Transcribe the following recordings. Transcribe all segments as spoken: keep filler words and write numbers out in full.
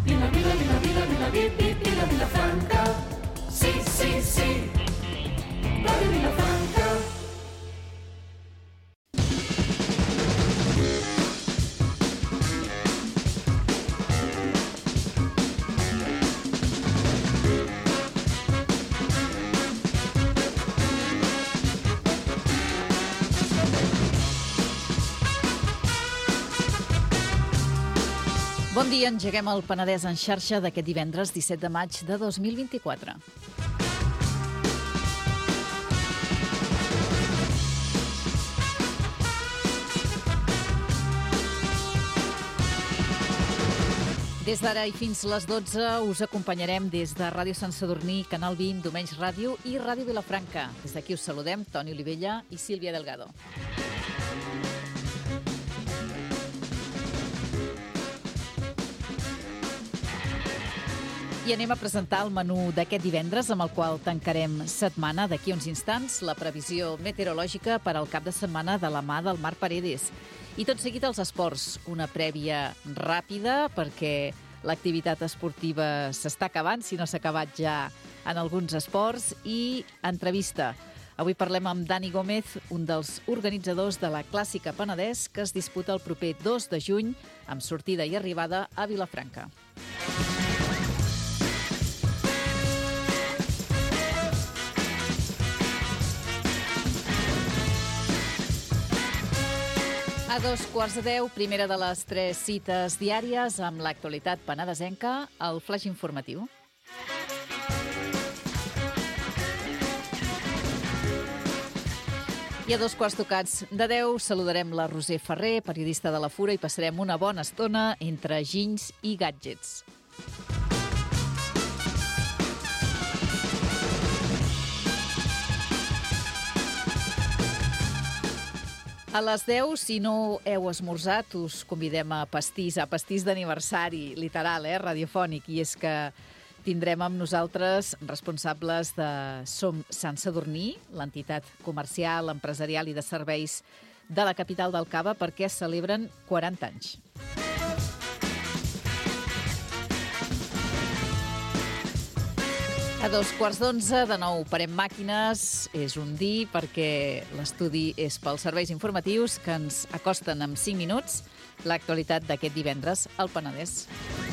Vila, vila, vila, vila, vila, vila, vila, Vilafranca. Sí, sí, sí. Ràdio Vilafranca. Bon dia, engeguem el Penedès en xarxa d'aquest divendres disset de maig de dos mil vint-i-quatre. Des d'ara i fins les dotze us acompanyarem des de Ràdio Sant Sadurní, Canal vint, Domenys Ràdio i Ràdio Vilafranca. Des d'aquí us saludem Toni Olivella i Sílvia Delgado. I anem a presentar el menú d'aquest divendres amb el qual tancarem setmana. D'aquí uns instants, la previsió meteorològica per al cap de setmana de la mà del Marc Paredes. I tot seguit els esports, una prèvia ràpida perquè l'activitat esportiva s'està acabant, si no s'ha acabat ja en alguns esports, i entrevista. Avui parlem amb Dani Gómez, un dels organitzadors de la Clàssica Penedès que es disputa el proper dos de juny amb sortida i arribada a Vilafranca. A dos quarts de deu, primera de les tres cites diàries amb l'actualitat penedesenca, el flaix informatiu. I a dos quarts tocats de deu saludarem la Roser Ferrer, periodista de la Fura, i passarem una bona estona entre ginys i gadgets. A les deu, si no heu esmorzat, us convidem a pastís, a pastís d'aniversari, literal, eh, radiofònic, i és que tindrem amb nosaltres responsables de Som Sant Sadurní, l'entitat comercial, empresarial i de serveis de la capital del Cava, perquè celebren quaranta anys. A dos quarts d'onze, de nou parem màquines, és un dir perquè l'estudi és pels serveis informatius que ens acosten en cinc minuts l'actualitat d'aquest divendres al Penedès.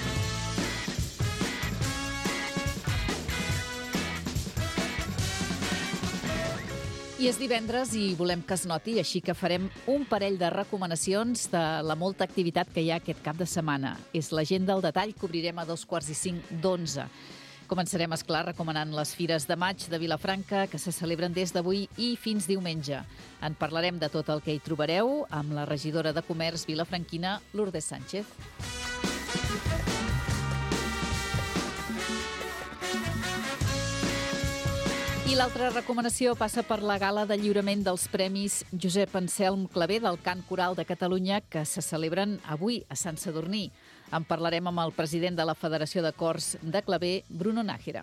I és divendres i volem que es noti, així que farem un parell de recomanacions de la molta activitat que hi ha aquest cap de setmana. És l'agenda al detall que obrirem a dos quarts i cinc d'onze. Començarem, esclar, recomanant les Fires de Maig de Vilafranca, que se celebren des d'avui i fins diumenge. En parlarem de tot el que hi trobareu amb la regidora de Comerç vilafranquina, Lourdes Sánchez. I l'altra recomanació passa per la gala de lliurament dels Premis Josep Anselm Clavé del Cant Coral de Catalunya, que se celebren avui a Sant Sadurní. En parlarem amb el president de la Federació de Cors de Clavé, Bruno Nájera.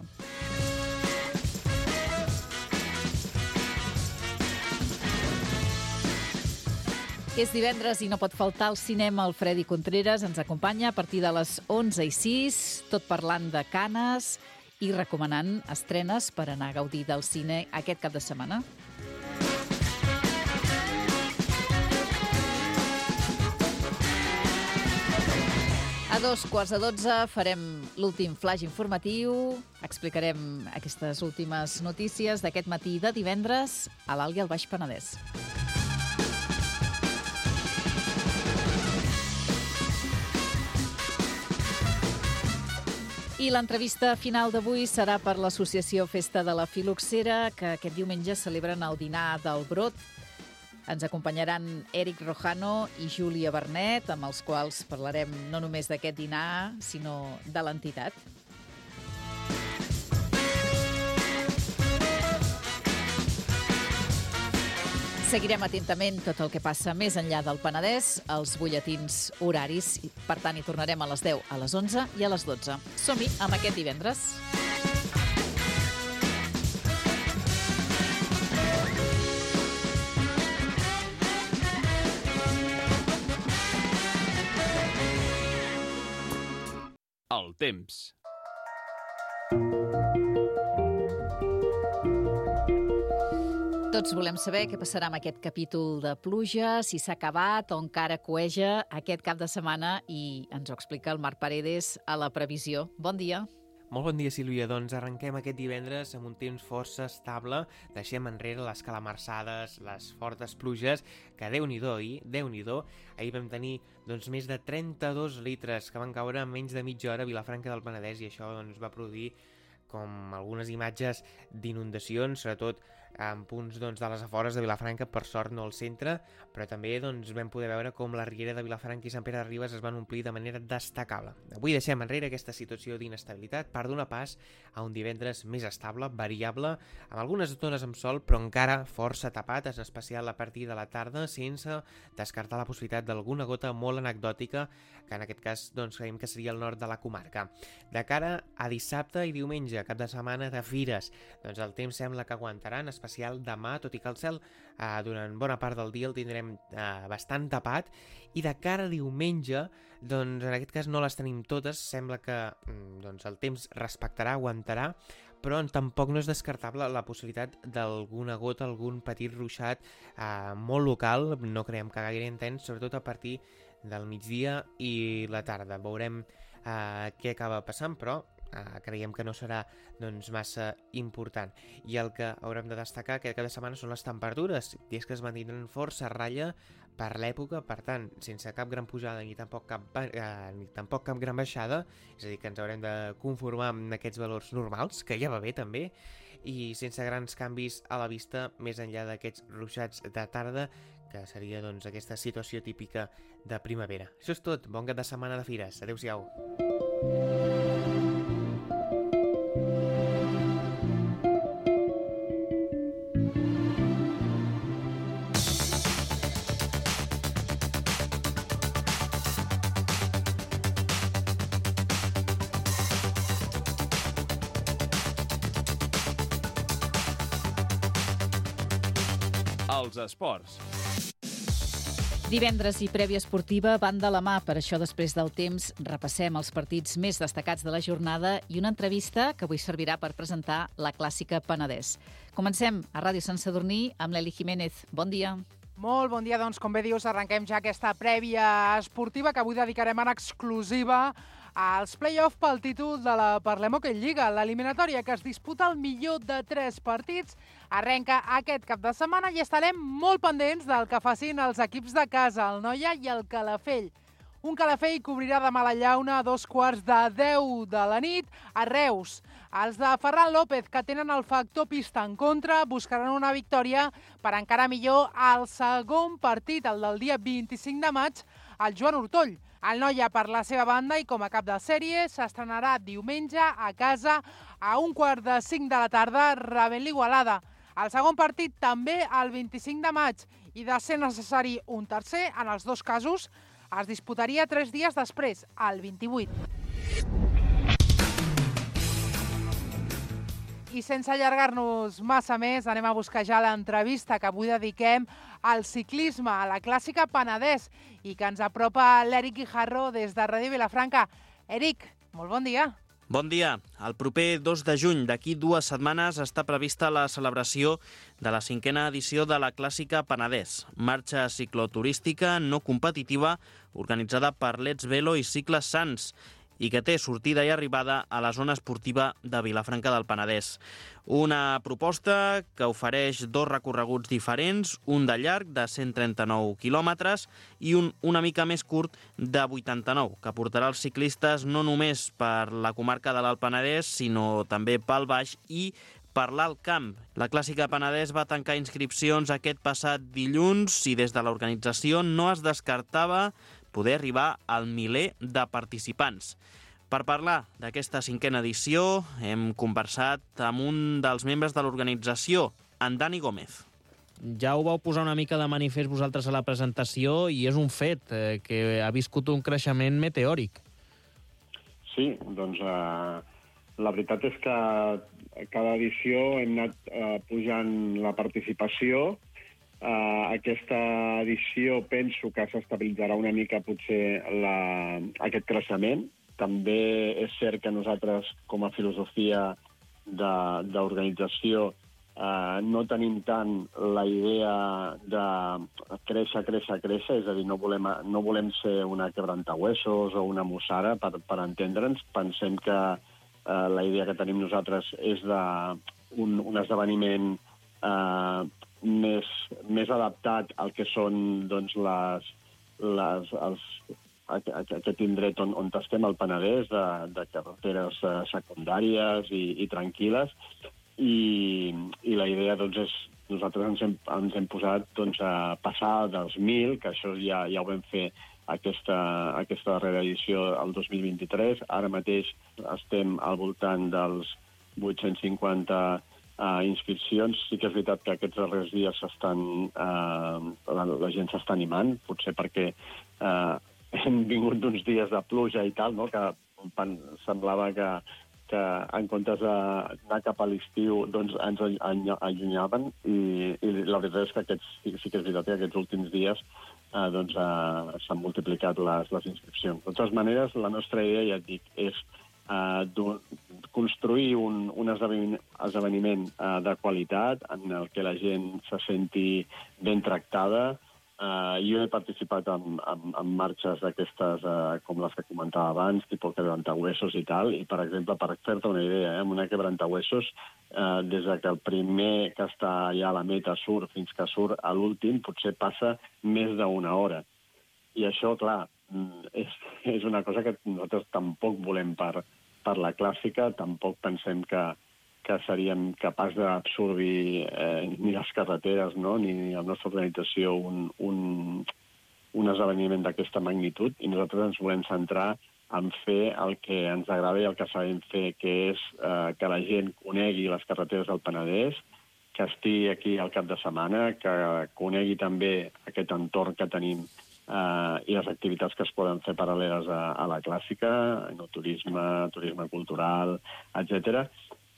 És divendres i no pot faltar al cinema. El Freddy Contreras ens acompanya a partir de les onze i sis, tot parlant de Canes i recomanant estrenes per anar a gaudir del cine aquest cap de setmana. A dos quarts de dotze farem l'últim flaix informatiu, explicarem aquestes últimes notícies d'aquest matí de divendres a l'Alt i al Baix Penedès. I l'entrevista final d'avui serà per l'associació Festa de la Filoxera, que aquest diumenge celebren el dinar del Brot. Ens acompanyaran Eric Rojano i Júlia Bernet, amb els quals parlarem no només d'aquest dinar, sinó de l'entitat. Seguirem atentament tot el que passa més enllà del Penedès, els butlletins horaris. Per tant, hi tornarem a les deu, a les onze i a les dotze. Som-hi amb aquest divendres. El temps. Tots volem saber què passarà amb aquest capítol de pluja, si s'ha acabat o encara cueja aquest cap de setmana, i ens ho explica el Marc Paredes a la previsió. Bon dia. Molt bon dia, Sílvia. Doncs arrenquem aquest divendres amb un temps força estable. Deixem enrere les calamarsades, les fortes pluges, que Déu-n'hi-do, ahir, Déu-n'hi-do. Ahir vam tenir doncs, més de trenta-dos litres que van caure en menys de mitja hora a Vilafranca del Penedès, i això doncs, va produir com algunes imatges d'inundacions, sobretot en punts doncs, de les afores de Vilafranca, per sort no al centre, però també doncs, vam poder veure com la riera de Vilafranca i Sant Pere de Ribes es van omplir de manera destacable. Avui deixem enrere aquesta situació d'inestabilitat per donar pas a un divendres més estable, variable, amb algunes zones amb sol, però encara força tapat, en especial a partir de la tarda, sense descartar la possibilitat d'alguna gota molt anecdòtica, que en aquest cas doncs, creiem que seria el nord de la comarca. De cara a dissabte i diumenge, cap de setmana de fires, doncs el temps sembla que aguantarà, en especial demà, tot i que el cel eh, durant bona part del dia el tindrem eh, bastant tapat, i de cara a diumenge, doncs en aquest cas no les tenim totes, sembla que doncs, el temps respectarà, aguantarà, però tampoc no és descartable la possibilitat d'alguna gota, algun petit ruixat eh, molt local, no creiem que gaire intens, sobretot a partir del migdia i la tarda. Veurem eh, què acaba passant, però Uh, creiem que no serà doncs, massa important. I el que haurem de destacar aquest cap de setmana són les temperatures, i és que es mantindran força a ratlla per l'època, per tant, sense cap gran pujada ni tampoc cap, uh, ni tampoc cap gran baixada, és a dir, que ens haurem de conformar amb aquests valors normals, que ja va bé també, i sense grans canvis a la vista, més enllà d'aquests ruixats de tarda, que seria doncs, aquesta situació típica de primavera. Això és tot, bon cap de setmana de fires, adeu-siau. Els esports. Divendres i prèvia esportiva van de la mà, per això després del temps repassem els partits més destacats de la jornada i una entrevista que avui servirà per presentar la clàssica Penedès. Comencem a Ràdio Sant Sadurní amb l'Eli Jiménez. Bon dia. Molt bon dia, doncs, com bé dius, arrenquem ja aquesta prèvia esportiva que avui dedicarem en exclusiva als play-off pel títol de la Parlem Hockey Lliga. L'eliminatòria que es disputa el millor de tres partits arrenca aquest cap de setmana i estarem molt pendents del que facin els equips de casa, el Noia i el Calafell. Un Calafell que obrirà demà la llauna a dos quarts de deu de la nit a Reus. Els de Ferran López, que tenen el factor pista en contra, buscaran una victòria per encara millor al segon partit, el del dia vint-i-cinc de maig, al Joan Ortoll. El Noia, per la seva banda i com a cap de sèrie, s'estrenarà diumenge a casa a un quart de cinc de la tarda rebent l'Igualada. El segon partit també el vint-i-cinc de maig i, de ser necessari un tercer, en els dos casos es disputaria tres dies després, el vint-i-vuit. I sense allargar-nos massa més, anem a buscar ja l'entrevista que avui dediquem al ciclisme, a la clàssica Penedès, i que ens apropa l'Eric Guijarro des de Ràdio Vilafranca. Eric, molt bon dia. Bon dia. El proper dos de juny, d'aquí dues setmanes, està prevista la celebració de la cinquena edició de la clàssica Penedès, marxa cicloturística no competitiva organitzada per Let's Velo i Cicles Sants, i que té sortida i arribada a la zona esportiva de Vilafranca del Penedès. Una proposta que ofereix dos recorreguts diferents, un de llarg de cent trenta-nou quilòmetres i un una mica més curt de vuitanta-nou, que portarà els ciclistes no només per la comarca de l'Alt Penedès, sinó també pel Baix i per l'Alt Camp. La clàssica Penedès va tancar inscripcions aquest passat dilluns i des de l'organització no es descartava poder arribar al miler de participants. Per parlar d'aquesta cinquena edició hem conversat amb un dels membres de l'organització, en Dani Gómez. Ja ho vau posar una mica de manifest vosaltres a la presentació i és un fet eh, que ha viscut un creixement meteòric. Sí, doncs eh, la veritat és que cada edició hem anat eh, pujant la participació. Uh, aquesta edició penso que s'estabilitzarà una mica potser la, aquest creixement, també és cert que nosaltres, com a filosofia d'organització, eh, no tenim tant la idea de créixer, créixer, créixer, és a dir, no volem, no volem ser una quebrantahuesos o una mussara, per, per entendre'ns. Pensem que eh, la idea que tenim nosaltres és de un, un esdeveniment eh, més, més adaptat al que són doncs, les, les, els, aquest indret on, on estem, al Penedès, de, de carreteres eh, secundàries i, i tranquil·les, i, i la idea doncs, és, nosaltres ens hem, ens hem posat doncs, a passar dels mil, que això ja, ja ho vam fer aquesta, aquesta darrera edició el dos mil vint-i-tres. Ara mateix estem al voltant dels vuit-cents cinquanta uh, inscripcions. Sí que és veritat que aquests darrers dies s'estan, uh, la, la gent s'està animant, potser perquè uh, hem vingut d'uns dies de pluja i tal, no? Que semblava que, que en comptes d'anar cap a l'estiu doncs ens allunyaven, i, i la veritat és que aquests, sí, sí que és veritat que aquests últims dies eh, doncs, eh, s'han multiplicat les, les inscripcions. De totes maneres, la nostra idea, ja et dic, és eh, construir un, un esdeveniment, esdeveniment eh, de qualitat en el que la gent se senti ben tractada. Uh, jo he participat en, en, en marxes d'aquestes, uh, com les que comentava abans, tipus quebrantahuesos i tal, i, per exemple, per fer-te una idea, eh, amb una quebrantahuesos, uh, des de que el primer que està allà a la meta surt fins que surt a l'últim, potser passa més d'una hora. I això, clar, és, és una cosa que nosaltres tampoc volem per, per la clàssica, tampoc pensem que que seríem capaç d'absorbir eh, ni les carreteres, no? ni, ni la nostra organització un, un, un esdeveniment d'aquesta magnitud, i nosaltres ens volem centrar en fer el que ens agrada i el que sabem fer, que és eh, que la gent conegui les carreteres del Penedès, que estigui aquí al cap de setmana, que conegui també aquest entorn que tenim eh, i les activitats que es poden fer paral·leles a, a la clàssica, no, turisme, turisme cultural, etcètera.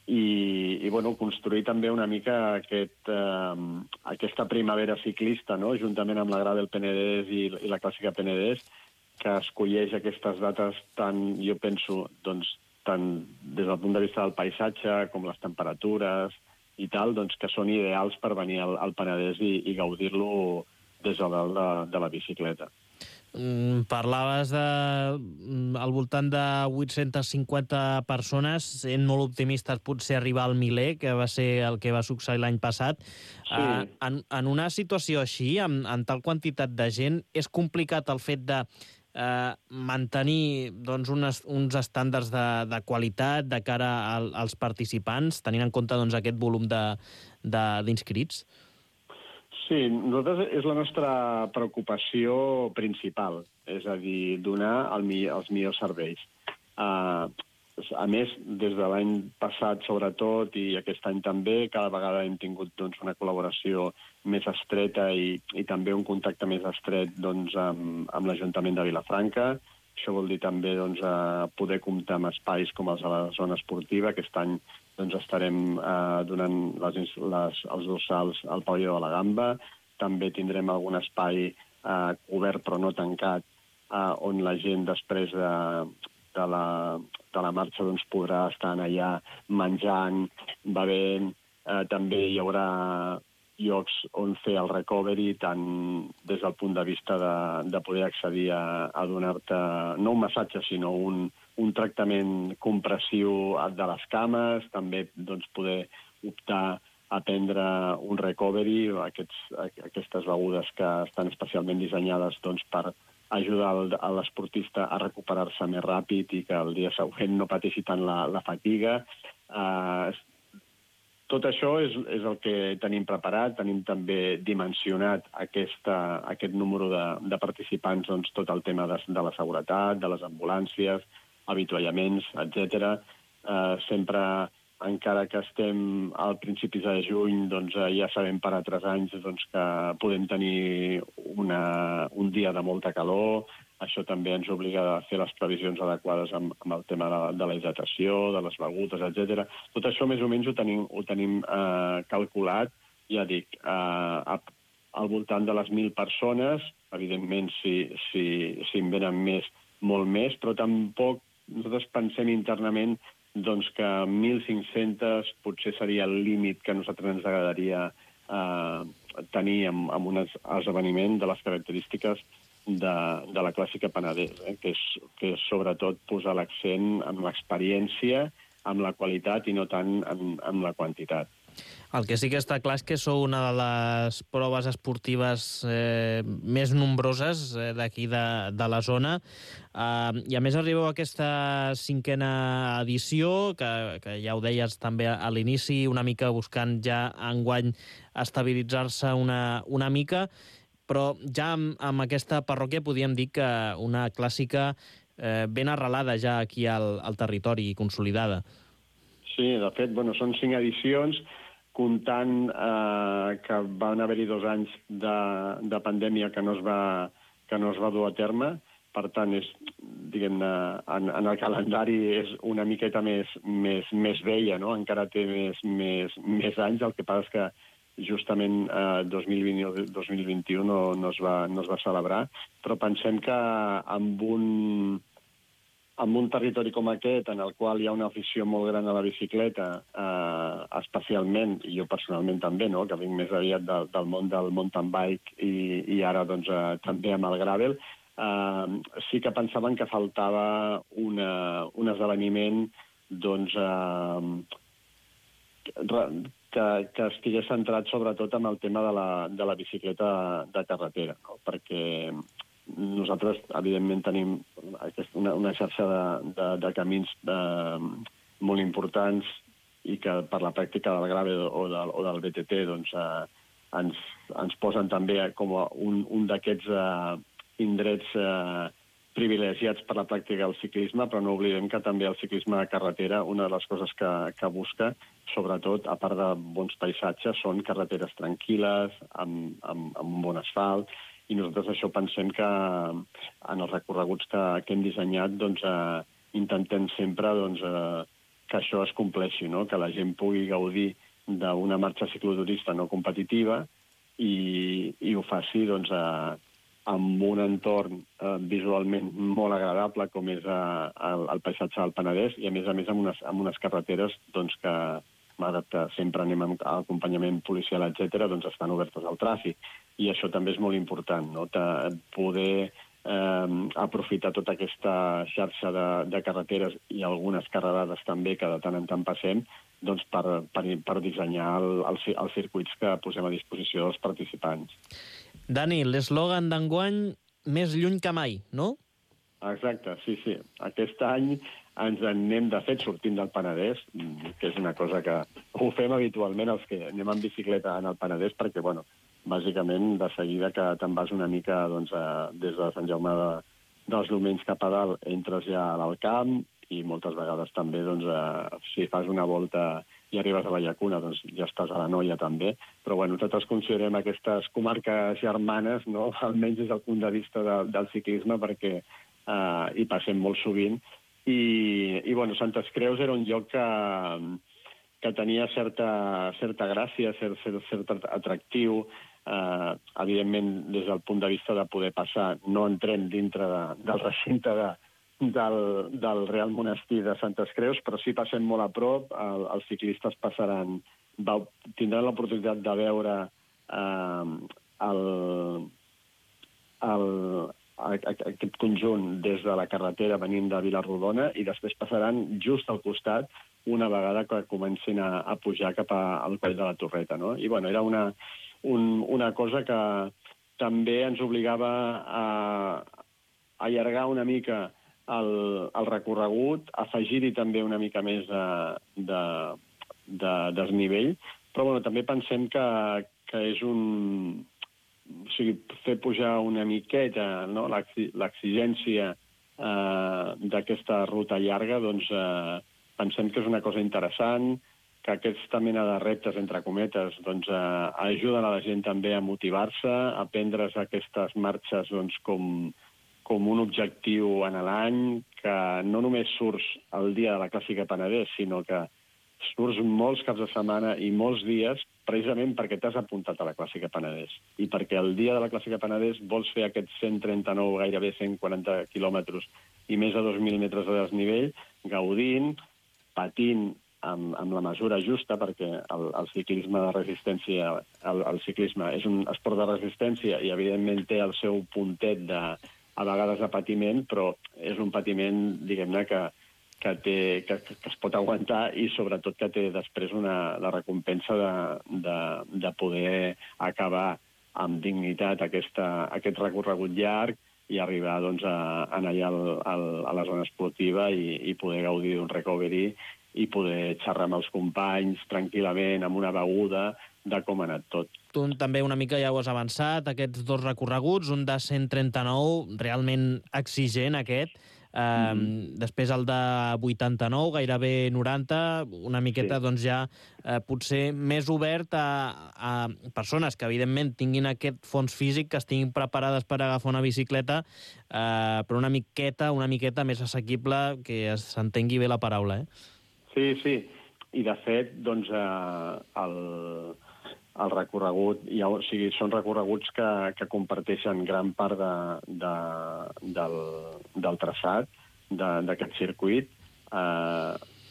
I, i bueno, construir també una mica aquest, eh, aquesta primavera ciclista, no? Juntament amb la Gra del Penedès i, i la Clàssica Penedès, que escolleix aquestes dates tan, jo penso, doncs, tant des del punt de vista del paisatge com les temperatures i tal, doncs, que són ideals per venir al, al Penedès i, i gaudir-lo des de dalt de, de la bicicleta. Mm, parlaves de al voltant de vuit-centes cinquanta persones, sent molt optimistes potser arribar al miler, que va ser el que va succeir l'any passat. Sí. Uh, en, en una situació així, amb, amb tal quantitat de gent, és complicat el fet de uh, mantenir doncs, unes, uns estàndards de, de qualitat de cara al, als participants, tenint en compte doncs, aquest volum d'inscrits? Sí, nosaltres és la nostra preocupació principal, és a dir, donar el, els millors serveis. Uh, a més, des de l'any passat, sobretot, i aquest any també, cada vegada hem tingut doncs, una col·laboració més estreta i, i també un contacte més estret doncs, amb, amb l'Ajuntament de Vilafranca. Això vol dir també doncs, uh, poder comptar amb espais com els de la zona esportiva. Aquest any doncs estarem eh, donant les, les, els dorsals al pavelló de la Gamba. També tindrem algun espai eh, obert però no tancat, eh, on la gent després de, de, la, de la marxa doncs, podrà estar allà menjant, bevent. Eh, també hi haurà llocs on fer el recovery, tant des del punt de vista de, de poder accedir a, a donar-te, no un massatge, sinó un, un tractament compressiu de les cames, també doncs, poder optar a prendre un recovery, aquests, aquestes begudes que estan especialment dissenyades doncs, per ajudar l'esportista a recuperar-se més ràpid i que el dia següent no pateixi tant la, la fatiga. Eh, tot això és, és el que tenim preparat. Tenim també dimensionat aquesta, aquest número de, de participants, doncs, tot el tema de, de la seguretat, de les ambulàncies, avituallaments, etcètera. Eh, sempre, encara que estem al principis de juny, doncs, eh, ja sabem per altres anys doncs, que podem tenir una, un dia de molta calor. Això també ens obliga a fer les previsions adequades amb, amb el tema de, de la hidratació, de les begudes, etcètera. Tot això més o menys ho tenim, ho tenim eh, calculat, ja dic, eh, al voltant de les mil persones. Evidentment, si, si, si en venen més, molt més, però tampoc nosaltres pensem internament doncs, que mil cinc-centes potser seria el límit que a nosaltres ens agradaria eh, tenir amb, amb un esdeveniment de les característiques de, de la clàssica Penedès, eh, que, és, que és sobretot posar l'accent en l'experiència, amb la qualitat i no tant en, en la quantitat. El que sí que està clar és que sou una de les proves esportives eh, més nombroses eh, d'aquí de, de la zona. Eh, I a més arribeu a aquesta cinquena edició, que, que ja ho deies també a l'inici, una mica buscant ja enguany estabilitzar-se una, una mica, però ja amb, amb aquesta parròquia podíem dir que una clàssica eh, ben arrelada ja aquí al, al territori i consolidada. Sí, de fet, bueno, són cinc edicions, comptant eh, que van haver-hi dos anys de, de pandèmia que no, es va, que no es va dur a terme. Per tant, és, diguem-ne, en, en el calendari és una miqueta més, més, més vella, no? Encara té més, més, més anys. El que passa és que justament eh, dos mil vint i dos mil vint-i-u no, no, es va, no es va celebrar, però pensem que amb un... en un territori com aquest, en el qual hi ha una afició molt gran a la bicicleta, eh, especialment, i jo personalment també, no?, que vinc més aviat del, del món del mountain bike i, i ara doncs, eh, també amb el gravel, eh, sí que pensaven que faltava una, un esdeveniment doncs, eh, que, que estigués centrat sobretot en el tema de la, de la bicicleta de carretera, no? Perquè nosaltres, evidentment, tenim una, una xarxa de, de, de camins de, molt importants i que per la pràctica del gravel o del, o del B T T doncs, eh, ens, ens posen també com un, un d'aquests eh, indrets eh, privilegiats per la pràctica del ciclisme, però no oblidem que també el ciclisme de carretera, una de les coses que, que busca, sobretot, a part de bons paisatges, són carreteres tranquil·les, amb, amb, amb un bon asfalt, i nosaltres això pensem que en els recorreguts que, que hem dissenyat doncs, eh, intentem sempre doncs, eh, que això es compleixi, no? Que la gent pugui gaudir d'una marxa cicloturista no competitiva i, i ho faci doncs, eh, amb un entorn eh, visualment molt agradable com és eh, el, el paisatge del Penedès i a més a més amb unes, amb unes carreteres doncs, que malgrat que sempre anem amb acompanyament policial, etcètera, doncs estan obertes al tràfic. I això també és molt important, no? Poder eh, aprofitar tota aquesta xarxa de, de carreteres i algunes carrerades també, que de tant en tant passem, doncs per, per, per dissenyar el, el, els circuits que posem a disposició dels participants. Dani, l'eslògan d'enguany, més lluny que mai, no? Exacte, sí, sí. Aquest any ens en anem, de fet, sortint del Penedès, que és una cosa que ho fem habitualment els que anem en bicicleta en el Penedès, perquè, bueno, bàsicament, de seguida que te'n vas una mica doncs, a, des de Sant Jaume de, dels Domenys cap a dalt, entres ja al camp i moltes vegades també, doncs, a, si fas una volta i arribes a la Llacuna, doncs ja estàs a la Noia també. Però, bueno, nosaltres considerem aquestes comarques germanes, no?, almenys des del punt de vista de, del ciclisme, perquè eh, hi passem molt sovint. I, i bueno, Santes Creus era un lloc que, que tenia certa, certa gràcia, cert, cert, cert atractiu. Eh, evidentment, des del punt de vista de poder passar, no entrem dintre de, del recinte de, del, del Real Monestir de Santes Creus, però sí passem molt a prop. El, els ciclistes passaran, va, tindran l'oportunitat de veure eh, el, el, aquest conjunt des de la carretera venint de Vilarrodona i després passaran just al costat una vegada que comencin a, a pujar cap al coll de la Torreta, no? I, bueno, era una, un, una cosa que també ens obligava a, a allargar una mica el, el recorregut, afegir-hi també una mica més de, de, de desnivell, però, bueno, també pensem que, que és un... O sigui, fer pujar una miqueta, no?, l'exigència eh, d'aquesta ruta llarga, doncs eh, pensem que és una cosa interessant, que aquesta mena de reptes, entre cometes, doncs, eh, ajuden a la gent també a motivar-se, a prendre's aquestes marxes doncs, com, com un objectiu en l'any, que no només surts el dia de la Clàssica Penedès, sinó que surts molts caps de setmana i molts dies precisament perquè t'has apuntat a la Clàssica Penedès i perquè el dia de la Clàssica Penedès vols fer aquests cent trenta-nou, gairebé cent quaranta quilòmetres i més de dos mil metres de desnivell, gaudint, patint amb, amb la mesura justa, perquè el, el ciclisme de resistència, el, el ciclisme és un esport de resistència i, evidentment, té el seu puntet de, a vegades de patiment, però és un patiment, diguem-ne, que, que, té, que, que es pot aguantar i, sobretot, que té després una, la recompensa de, de, de poder acabar amb dignitat aquesta, aquest recorregut llarg i arribar doncs, a, a anar allà al, al, a la zona esportiva i, i poder gaudir d'un recovery i poder xerrar amb els companys tranquil·lament, amb una beguda, de com ha anat tot. Tu també una mica ja ho has avançat, aquests dos recorreguts, un de cent trenta-nou, realment exigent aquest, Uh, mm-hmm. Després el de vuitanta-nou, gairebé noranta, una miqueta sí. doncs ja uh, potser més obert a, a persones que evidentment tinguin aquest fons físic, que estiguin preparades per agafar una bicicleta, uh, però una miqueta, una miqueta més assequible, que s'entengui bé la paraula, eh? Sí, sí. I de fet, doncs, uh, el... el recorregut, ja, o sigui, són recorreguts que, que comparteixen gran part de, de, del, del traçat d'aquest circuit. Eh,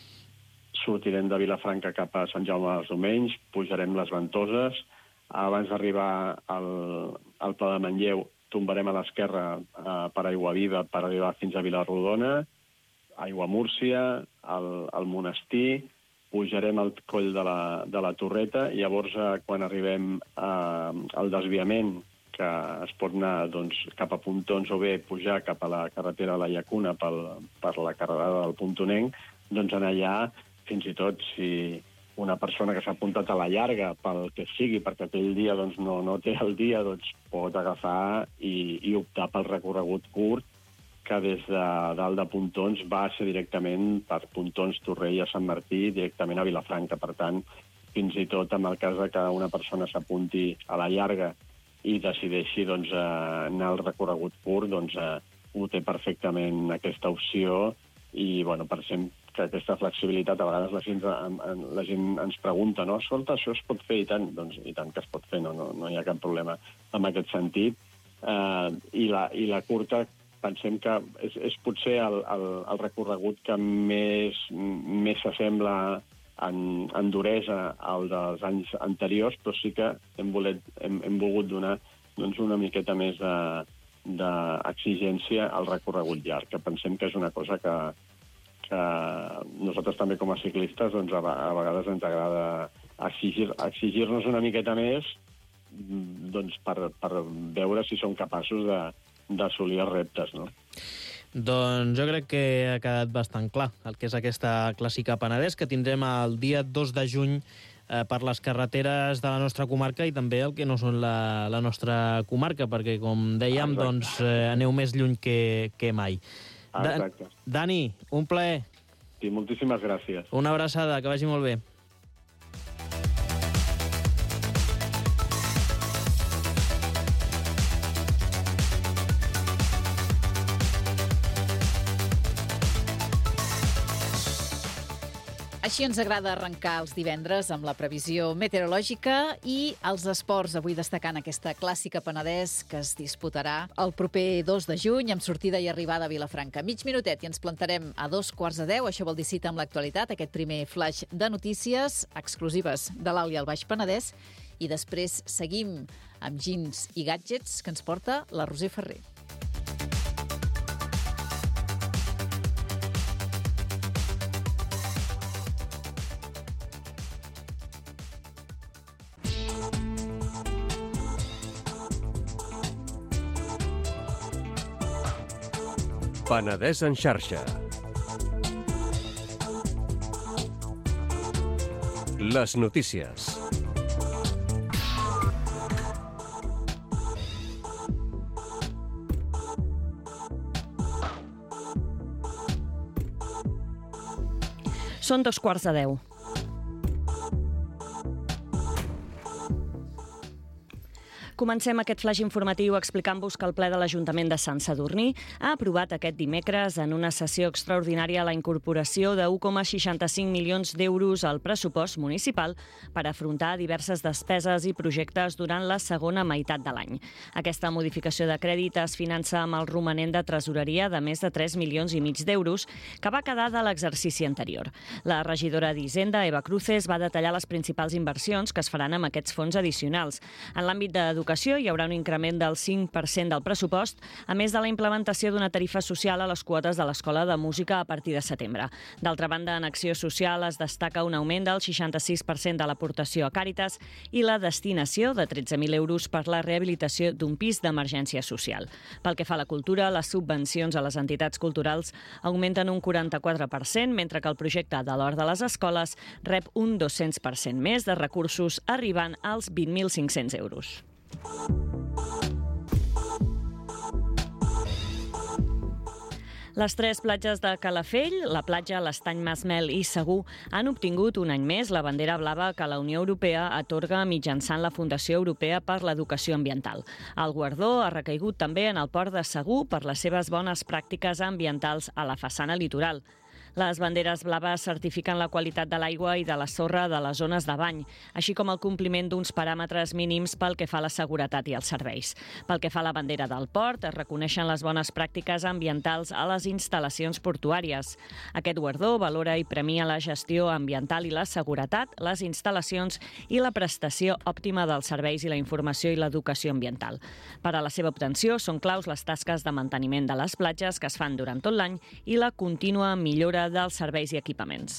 sortirem de Vilafranca cap a Sant Jaume dels Domenys, pujarem les Ventoses, abans d'arribar al, al Pla de Manlleu tombarem a l'esquerra eh, per Aiguaviva per arribar fins a Vilarrodona, Aiguamúrcia, el, el Monestir, pujarem al coll de la, de la Torreta i llavors eh, quan arribem eh, al desviament que es pot anar doncs, cap a Pontons o bé pujar cap a la carretera de la Llacuna pel, per la carrerada del Pontonenc, doncs anar allà, fins i tot si una persona que s'ha apuntat a la llarga pel que sigui, perquè aquell dia doncs, no, no té el dia, doncs pot agafar i, i optar pel recorregut curt que des de dalt de Pontons va ser directament per Pontons, Torrella, Sant Martí, directament a Vilafranca. Per tant, fins i tot en el cas de que una persona s'apunti a la llarga i decideixi doncs, anar al recorregut curt, doncs eh, ho té perfectament aquesta opció i, bueno, pensem que aquesta flexibilitat, a vegades la gent, la gent ens pregunta, no? Escolta, això es pot fer i tant? Doncs i tant que es pot fer, no, no, no hi ha cap problema en aquest sentit. Eh, i, la, I la curta, pensem que és, és potser el, el, el recorregut que més, més s'assembla en, en duresa al dels anys anteriors, però sí que hem, volet, hem, hem volgut donar doncs, una miqueta més d'exigència al recorregut llarg, que pensem que és una cosa que, que nosaltres també com a ciclistes doncs, a, a vegades ens agrada exigir, exigir-nos una miqueta més doncs, per, per veure si som capaços de d'assolir els reptes, no? Doncs jo crec que ha quedat bastant clar el que és aquesta clàssica Penedès, que tindrem el dia dos de juny eh, per les carreteres de la nostra comarca i també el que no són la, la nostra comarca, perquè, com dèiem, Exacte. doncs eh, aneu més lluny que, que mai. Exacte. Da Dani, un plaer. Sí, moltíssimes gràcies. Una abraçada, que vagi molt bé. Així ens agrada arrencar els divendres amb la previsió meteorològica i els esports, avui destacant aquesta clàssica Penedès que es disputarà el proper dos de juny amb sortida i arribada a Vilafranca. Mig minutet i ens plantarem a dos quarts de deu, això vol dir cita amb l'actualitat, aquest primer flash de notícies exclusives de l'Alt i el Baix Penedès, i després seguim amb jeans i gadgets que ens porta la Roser Ferrer. Penedès en xarxa. Les notícies. Són dos quarts de deu. Comencem aquest flash informatiu explicant-vos que el ple de l'Ajuntament de Sant Sadurní ha aprovat aquest dimecres en una sessió extraordinària la incorporació de u coma seixanta-cinc milions d'euros al pressupost municipal per afrontar diverses despeses i projectes durant la segona meitat de l'any. Aquesta modificació de crèdit es finança amb el romanent de tresoreria de més de tres milions i mig d'euros que va quedar de l'exercici anterior. La regidora d'Hisenda, Eva Cruces, va detallar les principals inversions que es faran amb aquests fons addicionals. En l'àmbit d'educació hi haurà un increment del cinc per cent del pressupost, a més de la implementació d'una tarifa social a les quotes de l'Escola de Música a partir de setembre. D'altra banda, en acció social es destaca un augment del seixanta-sis per cent de l'aportació a Càritas i la destinació de tretze mil euros per la rehabilitació d'un pis d'emergència social. Pel que fa a la cultura, les subvencions a les entitats culturals augmenten un quaranta-quatre per cent, mentre que el projecte de l'Hort de les Escoles rep un dos-cents per cent més de recursos, arribant als vint mil cinc-cents euros. Les tres platges de Calafell, la platja, l'Estany Masmel i Segur, han obtingut un any més la bandera blava que la Unió Europea atorga mitjançant la Fundació Europea per l'Educació Ambiental. El guardó ha recaigut també en el port de Segur per les seves bones pràctiques ambientals a la façana litoral. Les banderes blaves certifiquen la qualitat de l'aigua i de la sorra de les zones de bany, així com el compliment d'uns paràmetres mínims pel que fa a la seguretat i els serveis. Pel que fa a la bandera del port, es reconeixen les bones pràctiques ambientals a les instal·lacions portuàries. Aquest guardó valora i premia la gestió ambiental i la seguretat, les instal·lacions i la prestació òptima dels serveis i la informació i l'educació ambiental. Per a la seva obtenció són claus les tasques de manteniment de les platges que es fan durant tot l'any i la contínua millora dels serveis i equipaments.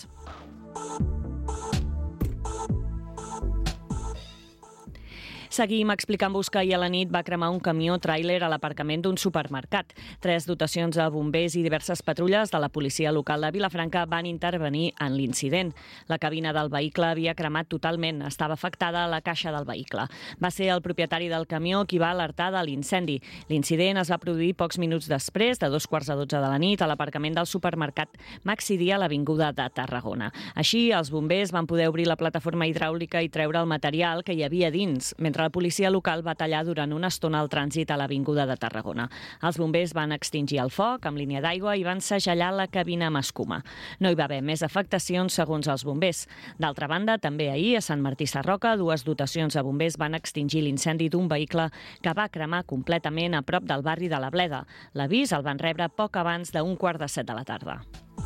Seguim explicant-vos que ahir a la nit va cremar un camió tràiler a l'aparcament d'un supermercat. Tres dotacions de bombers i diverses patrulles de la policia local de Vilafranca van intervenir en l'incident. La cabina del vehicle havia cremat totalment, estava afectada a la caixa del vehicle. Va ser el propietari del camió qui va alertar de l'incendi. L'incident es va produir pocs minuts després, de dos quarts de dotze de la nit, a l'aparcament del supermercat Maxidia a l'Avinguda de Tarragona. Així, els bombers van poder obrir la plataforma hidràulica i treure el material que hi havia dins, mentre la policia local va tallar durant una estona el trànsit a l'Avinguda de Tarragona. Els bombers van extingir el foc amb línia d'aigua i van segellar la cabina amb escuma. No hi va haver més afectacions segons els bombers. D'altra banda, també ahir a Sant Martí Sarroca, dues dotacions de bombers van extingir l'incendi d'un vehicle que va cremar completament a prop del barri de la Bleda. L'avís el van rebre poc abans d'un quart de set de la tarda.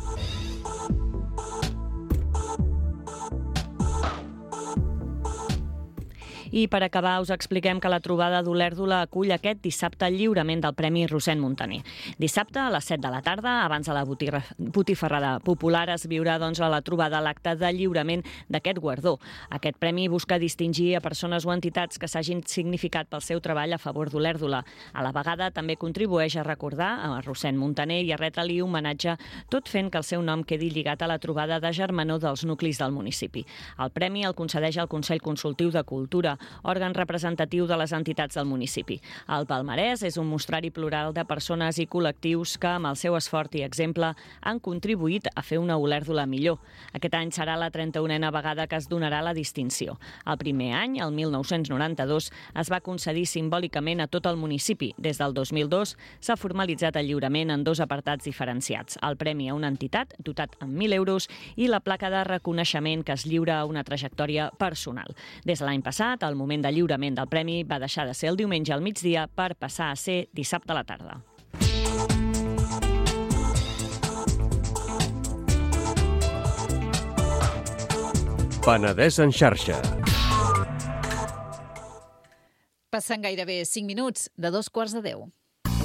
I per acabar us expliquem que la trobada d'Olèrdola acull aquest dissabte el lliurament del Premi Rossend Muntaner. Dissabte a les set de la tarda, abans de la botifarrada popular, es viurà doncs, a la trobada l'acte de lliurament d'aquest guardó. Aquest premi busca distingir a persones o entitats que s'hagin significat pel seu treball a favor d'Olèrdola. A la vegada també contribueix a recordar a Rossend Muntaner i a retre-li homenatge, tot fent que el seu nom quedi lligat a la trobada de germanor dels nuclis del municipi. El premi el concedeix el Consell Consultiu de Cultura, òrgan representatiu de les entitats del municipi. El palmarès és un mostrari plural de persones i col·lectius que, amb el seu esforç i exemple, han contribuït a fer una Olèrdola millor. Aquest any serà la trenta-unena vegada que es donarà la distinció. El primer any, el mil nou-cents noranta-dos, es va concedir simbòlicament a tot el municipi. Des del dos mil dos s'ha formalitzat el lliurament en dos apartats diferenciats. El premi a una entitat, dotat amb mil euros, i la placa de reconeixement que es lliura a una trajectòria personal. Des de l'any passat, el moment de lliurament del premi va deixar de ser el diumenge al migdia per passar a ser dissabte a la tarda. Penedès en xarxa. Passen gairebé cinc minuts de dos quarts de deu.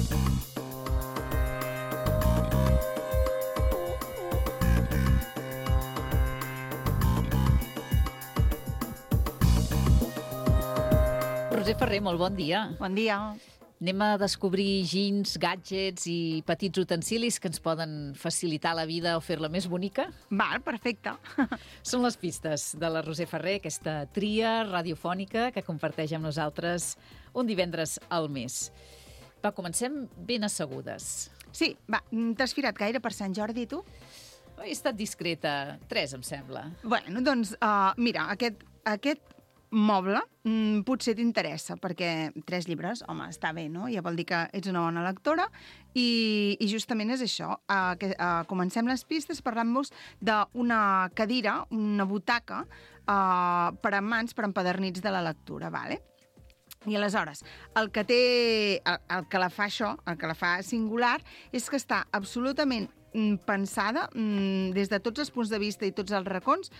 Roser Ferrer, molt bon dia. Bon dia. Anem a descobrir ginys, gadgets i petits utensilis que ens poden facilitar la vida o fer-la més bonica? Val, perfecte. Són les pistes de la Roser Ferrer, aquesta tria radiofònica que comparteix amb nosaltres un divendres al mes. Va, comencem ben assegudes. Sí, va, t'has firat gaire per Sant Jordi, tu? He estat discreta. Tres, em sembla. Bueno, doncs, uh, mira, aquest, aquest moble, mm, potser t'interessa, perquè tres llibres, home, està bé, no? Ja vol dir que ets una bona lectora i, i justament és això. Uh, que, uh, comencem les pistes parlant-vos d'una cadira, una butaca, uh, per a mans, per a empadernits de la lectura, vale? I aleshores, el que té, el, el que la fa això, el que la fa singular, és que està absolutament mm, pensada mm, des de tots els punts de vista i tots els racons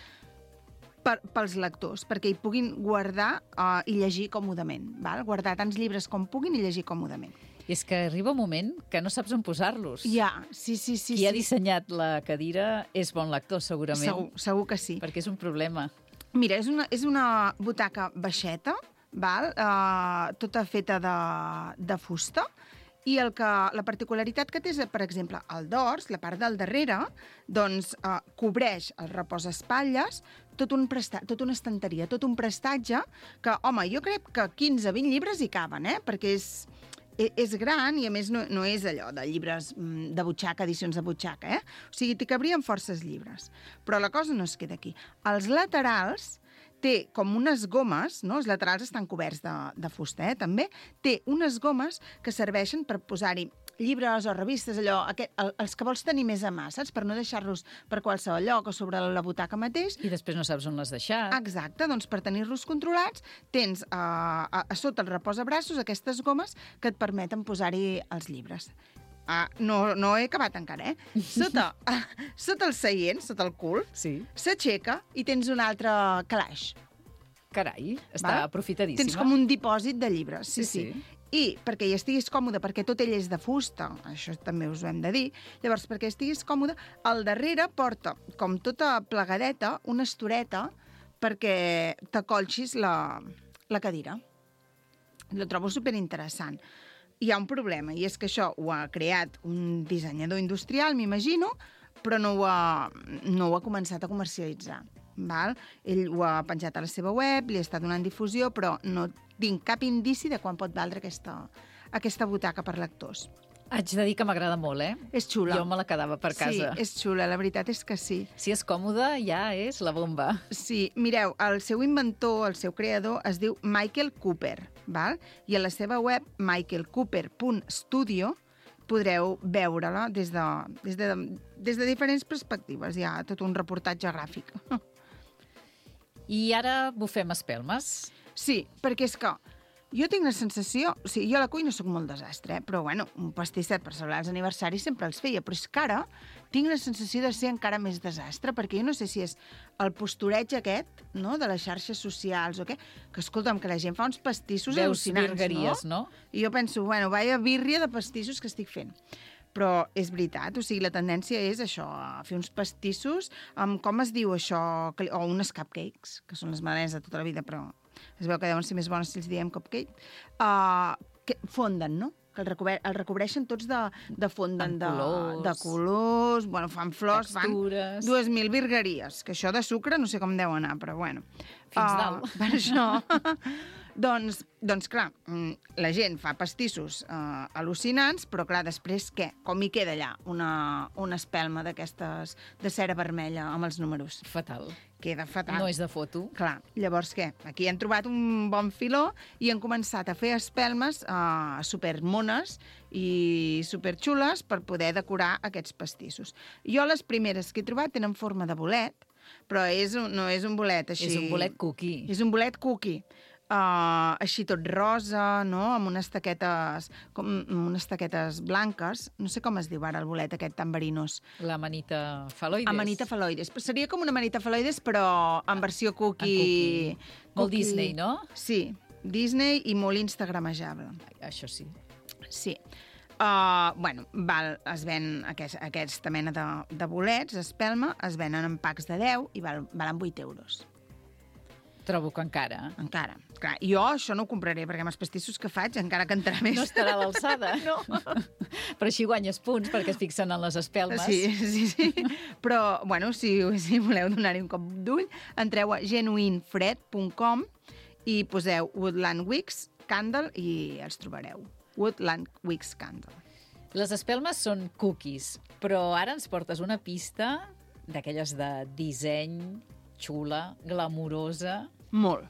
per, pels lectors, perquè hi puguin guardar uh, i llegir còmodament, val? Guardar tants llibres com puguin i llegir còmodament. I és que arriba un moment que no saps on posar-los. Ja, sí, sí, sí. Qui sí. ha dissenyat la cadira és bon lector, segurament. Segur, segur que sí. Perquè és un problema. Mira, és una, és una butaca baixeta, val? Uh, tota feta de, de fusta, i el que, la particularitat que té és, per exemple, el dors, la part del darrere, doncs uh, cobreix el reposaespatlles, tot un presta, tota una estanteria, tot un prestatge, que, home, jo crec que quinze vint llibres hi caben, eh? Perquè és, és gran i, a més, no, no és allò de llibres de butxaca, edicions de butxaca, eh? O sigui, t'hi cabrien forces llibres. Però la cosa no es queda aquí. Els laterals té com unes gomes, no? Els laterals estan coberts de, de fusta, eh, també. Té unes gomes que serveixen per posar-hi llibres o revistes, allò, aquest, el, els que vols tenir més a mà, saps? Per no deixar-los per qualsevol lloc o sobre la butaca mateix. I després no saps on l'has deixat. Exacte, doncs per tenir-los controlats tens uh, a, a sota el reposabraços aquestes gomes que et permeten posar-hi els llibres. Ah, no, no he acabat encara, eh? Sota, ah, sota el seient, sota el cul, sí. S'aixeca i tens un altre calaix. Carai, està Va? aprofitadíssima. Tens com un dipòsit de llibres, sí, Sí, sí. sí. I perquè hi estiguis còmode, perquè tot ell és de fusta, això també us ho hem de dir, llavors, perquè estiguis còmode, al darrere porta, com tota plegadeta, una estoreta perquè t'acolxis la, la cadira. Lo trobo superinteressant. Hi ha un problema, i és que això ho ha creat un dissenyador industrial, m'imagino, però no ho, ha, no ho ha començat a comercialitzar. Val? Ell ho ha penjat a la seva web, li està donant difusió, però no tinc cap indici de quan pot valdre aquesta, aquesta butaca per lectors. Haig de dir que m'agrada molt, eh? És xula. Jo me la quedava per casa. Sí, és xula, la veritat és que sí. Si és còmode, ja és la bomba. Sí, mireu, el seu inventor, el seu creador, es diu Michael Cooper, val? I a la seva web, michael cooper punt studio, podreu veure-la des de, des, de, des de diferents perspectives. Hi ha tot un reportatge gràfic. I ara bufem espelmes. Sí, perquè és que jo tinc la sensació... O sigui, jo a la cuina soc molt desastre, eh? Però, bueno, un pastisset per celebrar els aniversaris sempre els feia, però és que ara tinc la sensació de ser encara més desastre, perquè jo no sé si és el postureig aquest, no?, de les xarxes socials o què, que, escolta'm, que la gent fa uns pastissos Veus al·lucinants, virgueries, no? no? I jo penso, bueno, vaya birria de pastissos que estic fent. Però és veritat, o sigui, la tendència és això, a fer uns pastissos amb, com es diu això, o unes cupcakes, que són les madalenes de tota la vida, però es veu que deuen ser més bones si els diem cupcake, uh, que fonden, no? Que el, recober el recobreixen tots de, de fonden, de colors. de colors, bueno, fan flors, textures. Fan dues mil virgueries, que això de sucre no sé com deu anar, però bueno. Fins uh, dalt. Per això... Doncs, doncs, clar, la gent fa pastissos eh, al·lucinants, però, clar, després què? Com hi queda allà una, una espelma d'aquestes de cera vermella amb els números? Fatal. Queda fatal. No és de foto. Clar, llavors què? Aquí han trobat un bon filó i han començat a fer espelmes eh, supermones i superxules per poder decorar aquests pastissos. Jo les primeres que he trobat tenen forma de bolet, però és un, no és un bolet així... És un bolet cookie. És un bolet cookie. Uh, així tot rosa, no?, amb unes taquetes, com unes taquetes blanques. No sé com es diu ara el bolet aquest tan verinós. La manita faloides. Amanita faloides. Seria com una manita faloides, però en versió cookie. En cookie. Molt cookie. Disney, no? Sí, Disney i molt instagramejable. Això sí. Sí. Uh, bueno, val, es ven aquest, aquesta mena de, de bolets, espelma, es venen en packs de deu i val, valen vuit euros. Trobo que encara. Encara. Clar, jo això no ho compraré, perquè amb els pastissos que faig encara cantarà més. No estarà a l'alçada. No. Però així guanyes punts, perquè es fixen en les espelmes. Sí, sí, sí. Però, bueno, si, si voleu donar-hi un cop d'ull, entreu a genuine fred punt com i poseu Woodland Wicks Candle i els trobareu. Woodland Wicks Candle. Les espelmes són cookies, però ara ens portes una pista d'aquelles de disseny, xula, glamurosa. Molt.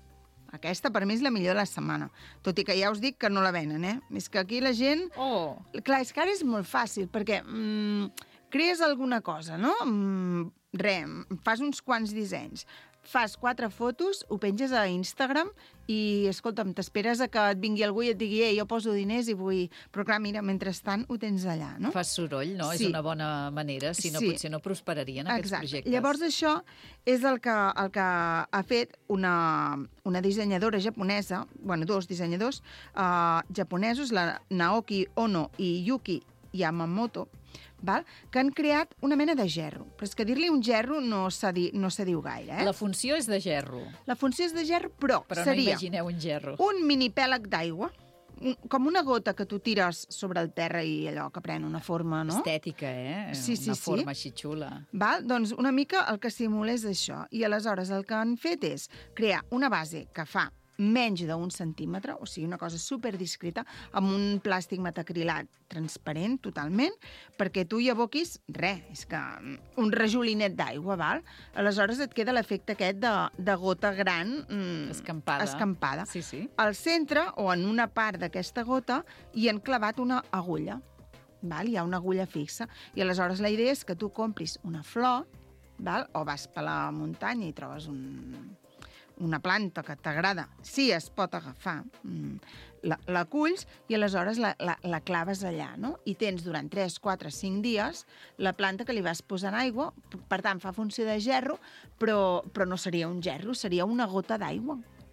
Aquesta per mi és la millor de la setmana. Tot i que ja us dic que no la venen, eh? És que aquí la gent... Oh! Clar, és que ara és molt fàcil, perquè mm, crees alguna cosa, no? Mm, re, fas uns quants dissenys, fas quatre fotos, ho penges a Instagram i, escolta'm, t'esperes a que et vingui algú i et digui ei, jo poso diners i vull... Però clar, mira, mentrestant ho tens allà, no? Fas soroll, no? Sí. És una bona manera, si no Sí. potser no prosperarien aquests Exacte. projectes. Llavors això és el que, el que ha fet una, una dissenyadora japonesa, bueno, dos dissenyadors uh, japonesos, la Naoki Ono i Yuki Yamamoto, val? Que han creat una mena de gerro. Però és que dir-li un gerro no se, di, no se diu gaire, eh? La funció és de gerro. La funció és de gerro, però, Però no seria imagineu un gerro. un mini pèlag d'aigua, un- com una gota que tu tires sobre el terra i allò que pren una forma, no? Estètica, eh? Sí, sí, una sí. forma així xula. Val? Doncs una mica el que simula és això. I aleshores el que han fet és crear una base que fa menys d'un centímetre, o sigui, una cosa superdiscreta, amb un plàstic metacrilat transparent totalment, perquè tu hi aboquis res, és que un rajolinet d'aigua, val? Aleshores et queda l'efecte aquest de, de gota gran mm, Escampada. escampada. Sí, sí. Al centre, o en una part d'aquesta gota, hi han clavat una agulla. Val? Hi ha una agulla fixa. I aleshores la idea és que tu compris una flor, val? O vas per la muntanya i trobes un, una planta que t'agrada. Sí, es pot agafar. Mm. La, la culls i aleshores la, la, la claves allà, no? I tens durant tres, quatre, cinc dies la planta que li vas posant aigua, per tant fa funció de gerro, però, però no seria un gerro, seria una gota d'aigua.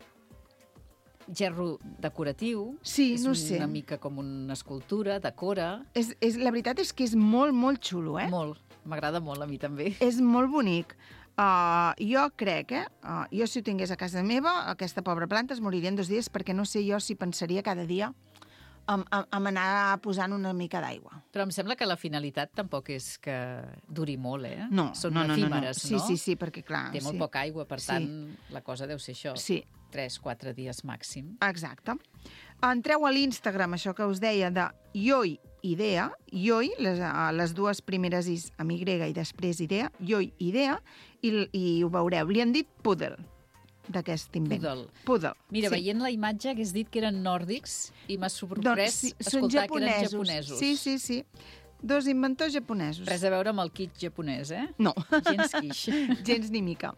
Gerro decoratiu. Sí, és no una sé. mica com una escultura, decora. És, és, la veritat és que és molt, molt xulo, eh? Molt. M'agrada molt a mi també. És molt bonic. Uh, jo crec, eh? Uh, jo si ho tingués a casa meva, aquesta pobra planta es moriria en dos dies perquè no sé jo si pensaria cada dia en, en, en anar posant una mica d'aigua. Però em sembla que la finalitat tampoc és que duri molt, eh? No, Són no, no, no, no. efímeres, Sí, no? sí, sí, perquè clar... Té molt sí. poca aigua, per Sí. tant, la cosa deu ser això. Sí. tres, quatre dies màxim. Exacte. Entreu a l'Instagram, això que us deia, de Yoi Idea, Yoi, les, les dues primeres is amb Y i després Idea, Yoi Idea, i, i ho veureu. Li han dit Poodle, d'aquest invent. Poodle. Poodle. Mira, sí. veient la imatge hagués dit que eren nòrdics i m'ha sorprès Doncs sí, són escoltar que eren japonesos. japonesos. Sí, sí, sí. Dos inventors japonesos. Res a veure amb el kit japonès, eh? No. Gens quiix. Gens ni mica.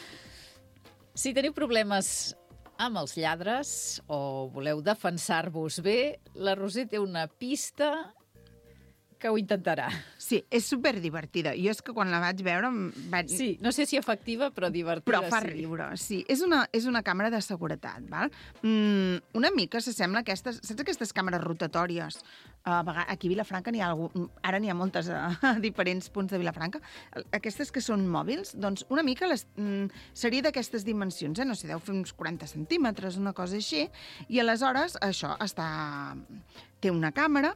Si teniu problemes amb els lladres o voleu defensar-vos bé, la Roser té una pista que ho intentarà. Sí, és superdivertida. Jo és que quan la vaig veure... em vaig... Sí, no sé si efectiva, però divertida Però fa sí. riure, sí. És una, és una càmera de seguretat, val? Mm, una mica s'assembla a aquestes... Saps aquestes càmeres rotatòries? A vegades, aquí a Vilafranca n'hi ha algun... Ara n'hi ha moltes a, a diferents punts de Vilafranca. Aquestes que són mòbils, doncs una mica les, mm, seria d'aquestes dimensions, eh? No sé, deu fer uns quaranta centímetres, una cosa així. I aleshores, això està... té una càmera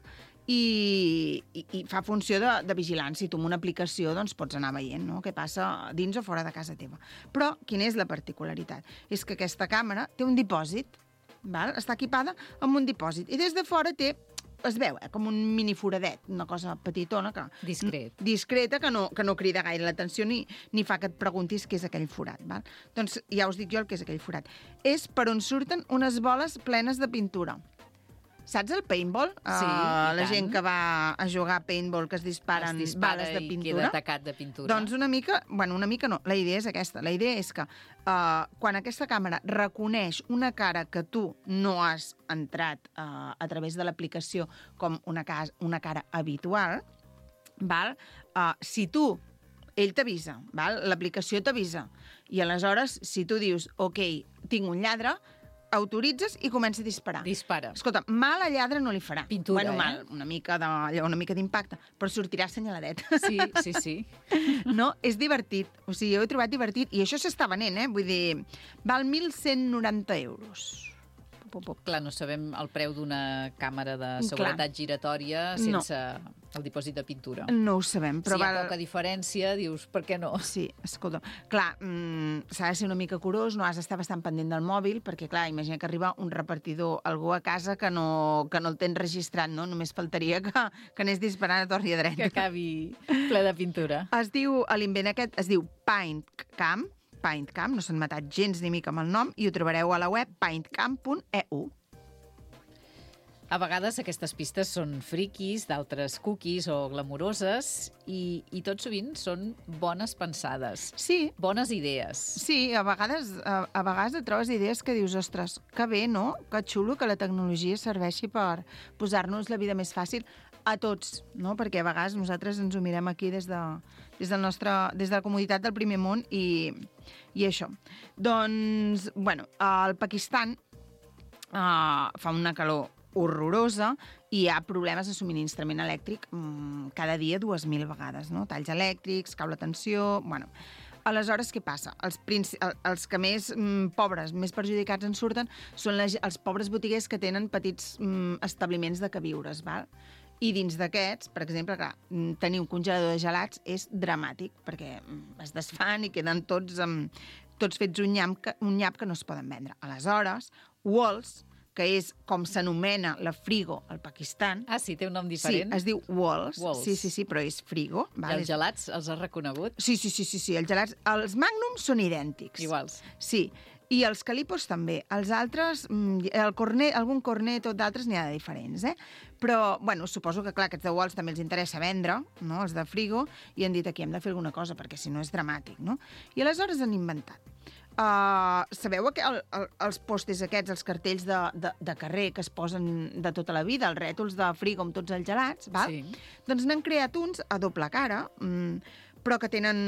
i, i, i fa funció de, de vigilància. I tu amb una aplicació doncs, pots anar veient, no?, què passa dins o fora de casa teva. Però quina és la particularitat? És que aquesta càmera té un dipòsit, val? Està equipada amb un dipòsit, i des de fora té, es veu, eh, com un mini foradet, una cosa petitona, que, Discret. discreta, que no, que no crida gaire l'atenció ni, ni fa que et preguntis què és aquell forat. Val? Doncs ja us dic jo el que és aquell forat. És per on surten unes boles plenes de pintura. Saps el paintball? Sí, uh, i la tant. gent que va a jugar a paintball, que es disparen Es dispara bales de i pintura. queda tacat de pintura. Doncs una mica, bueno, una mica no, la idea és aquesta. La idea és que uh, quan aquesta càmera reconeix una cara que tu no has entrat uh, a través de l'aplicació com una, cas, una cara habitual, val? Uh, si tu, ell t'avisa, val? L'aplicació t'avisa, i aleshores, si tu dius, ok, tinc un lladre, autoritzes i comença a disparar. Dispara. Escolta, mal a lladre no li farà. Pintura, bueno, eh? mal, una mica de, allò, una mica d'impacte, però sortirà assenyaladet. Sí, sí, sí. No? És divertit. O sigui, jo ho he trobat divertit. I això s'està venent, eh? Vull dir, val mil cent noranta euros. Pop, pop. Clar, no sabem el preu d'una càmera de seguretat Clar. giratòria sense el dipòsit de pintura. No ho sabem, però si hi ha val... poca diferència, dius, per què no? Sí, escolta, clar, mm, s'ha de ser una mica curós, no has d'estar bastant pendent del mòbil, perquè, clar, imagina que arriba un repartidor, algú a casa que no, que no el tens registrat, no? Només faltaria que, que anés disparant a tort i a dret. Que acabi ple de pintura. Es diu, l'invent aquest es diu Paint Cam, PaintCamp, no s'han matat gens ni mica amb el nom, i ho trobareu a la web paintcamp punt e u. A vegades aquestes pistes són friquis, d'altres cookies o glamuroses, i, i tot sovint són bones pensades. Sí. Bones idees. Sí, a vegades, a, a vegades et trobes idees que dius, ostres, que bé, no? Que xulo que la tecnologia serveixi per posar-nos la vida més fàcil a tots, no? Perquè a vegades nosaltres ens ho mirem aquí des de, des del nostre, des de la comoditat del primer món i, i això. Doncs, bueno, al Pakistan uh, fa una calor horrorosa i hi ha problemes de subministrament elèctric mmm, cada dia dues mil vegades, no? Talls elèctrics, cau la tensió... Bueno, aleshores, què passa? Els, els que més mm, pobres, més perjudicats en surten són les, els pobres botiguers que tenen petits mm, establiments de queviures, val? I dins d'aquests, per exemple, clar, tenir un congelador de gelats és dramàtic, perquè es desfan i queden tots, um, tots fets un nyap, que, un nyap que no es poden vendre. Aleshores, Walls, que és com s'anomena la Frigo al Pakistan... Ah, sí, té un nom diferent? Sí, es diu Walls. Walls. Sí, sí, sí, però és Frigo. I els gelats els has reconegut? Sí, sí, sí, sí, sí, els gelats... Els Magnums són idèntics. Iguals. Sí, i els Calipos també. Els altres, el cornet, algun cornet o d'altres n'hi ha de diferents, eh? Però, bueno, suposo que, clar, aquests de Walls també els interessa vendre, no?, els de Frigo, i han dit aquí hem de fer alguna cosa, perquè si no és dramàtic, no? I aleshores han inventat. Uh, sabeu que el, el, els postes aquests, els cartells de, de, de carrer que es posen de tota la vida, els rètols de Frigo amb tots els gelats, val? Sí. Doncs n'han creat uns a doble cara, mm, però que tenen,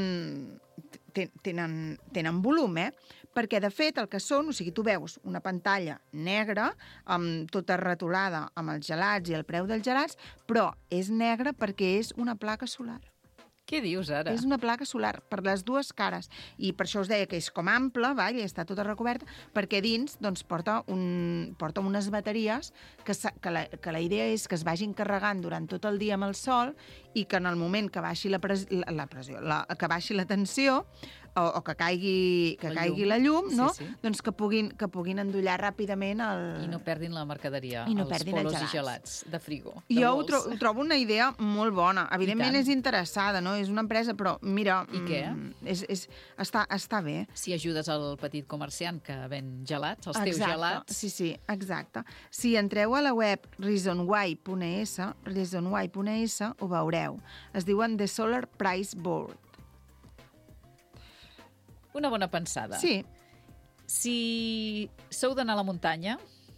tenen, tenen volum, eh? Perquè, de fet, el que són, o sigui, tu veus una pantalla negra, amb, tota retolada amb els gelats i el preu dels gelats, però és negra perquè és una placa solar. Què dius ara? És una placa solar per les dues cares. I per això us deia que és com ample, val? I està tota recoberta, perquè dins doncs, porta, un, porta unes bateries que, que, la, que la idea és que es vagin carregant durant tot el dia amb el sol i que en el moment que baixi la, pres, la, la pressió, la, que baixi la tensió o, o que caigui, que la caigui llum. la llum, no? Sí, sí. Doncs que puguin, que puguin endollar ràpidament el... I no perdin la mercaderia, I no els perdin els polos gelats. i gelats de Frigo. De Jo ho, Walls. tro ho trobo una idea molt bona. Evidentment és interessada, no? És una empresa, però mira... I què? És, és, està, està bé. Si ajudes al petit comerciant que ven gelats, els teus Exacte. gelats... Sí, sí, exacte. Si entreu a la web reasonwhy punt es, reasonwhy punt es, ho veureu. Es diuen The Solar Price Board. Una bona pensada. Sí. Si sou d'anar a la muntanya,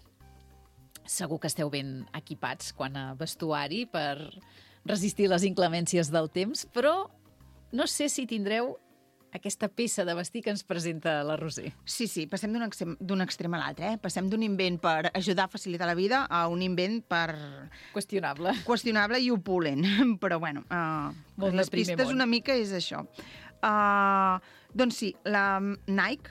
segur que esteu ben equipats quan a vestuari per resistir les inclemències del temps, però no sé si tindreu aquesta peça de vestir que ens presenta la Roser. Sí, sí, passem d'un extrem, d'un extrem a l'altre, eh? Passem d'un invent per ajudar a facilitar la vida a un invent per... Qüestionable. Qüestionable i opulent, però bueno, uh, Molt les de primer pistes món. una mica és això. Uh, doncs sí, la Nike,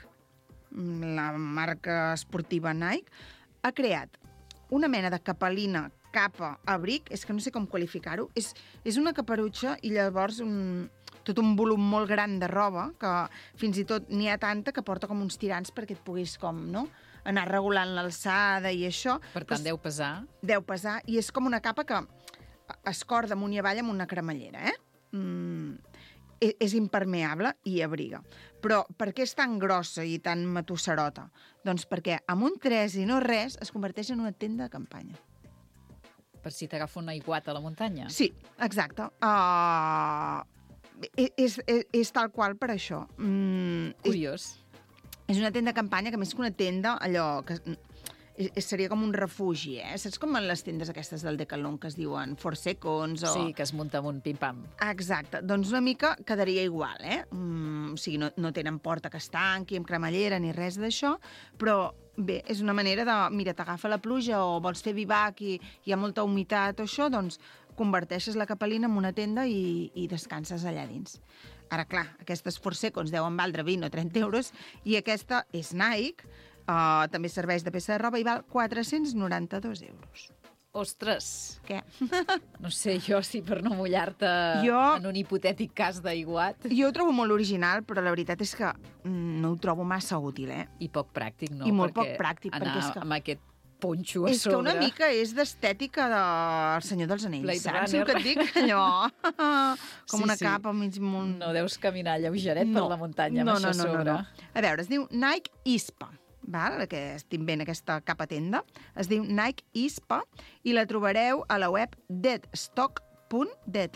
la marca esportiva Nike, ha creat una mena de capelina, capa, abric, és que no sé com qualificar-ho, és, és una caparutxa i llavors un, tot un volum molt gran de roba, que fins i tot n'hi ha tanta que porta com uns tirants perquè et puguis com, no?, anar regulant l'alçada i això. Per tant, deu pesar. Deu pesar, i és com una capa que es corda amunt i avall amb una cremallera, eh? Mm, és impermeable i abriga. Però per què és tan grossa i tan matusserota? Doncs perquè amb un tres i no res es converteix en una tenda de campanya. Per si t'agafa un aiguat a la muntanya? Sí, exacte. Uh, és, és, és tal qual per això. Mm, Curiós. És, és una tenda de campanya, que més que una tenda, allò que és, seria com un refugi, eh? Saps com en les tendes aquestes del Decathlon que es diuen Four Seconds? O... Sí, que es munta amb un pim-pam. Exacte. Doncs una mica quedaria igual, eh? Mm, o sigui, no, no tenen porta que es tanqui amb cremallera ni res d'això, però bé, és una manera de, mira, t'agafa la pluja o vols fer vivac i hi ha molta humitat o això, doncs converteixes la capelina en una tenda i, i descanses allà dins. Ara, clar, aquestes Four Seconds deuen valdre vint o trenta euros i aquesta és Nike, uh, també serveix de peça de roba i val quatre-cents noranta-dos euros. Ostres! Què? No sé jo si per no mullar-te jo... en un hipotètic cas d'aiguat. Jo ho trobo molt original, però la veritat és que no ho trobo massa útil, eh? I poc pràctic, no? I molt perquè poc pràctic. anar perquè és que... amb aquest ponxo a És que una sobre. mica és d'estètica del Senyor dels Anells, Blade saps Runner. el que et dic? Allò, com Sí, una sí. capa mig munt. No deus caminar lleugeret per la muntanya amb no, això a no, no, sobre. no, no. A veure, es diu Nike ISPA, val? Que estic ben aquesta capa tenda. Es diu Nike ISPA i la trobareu a la web deadstock punt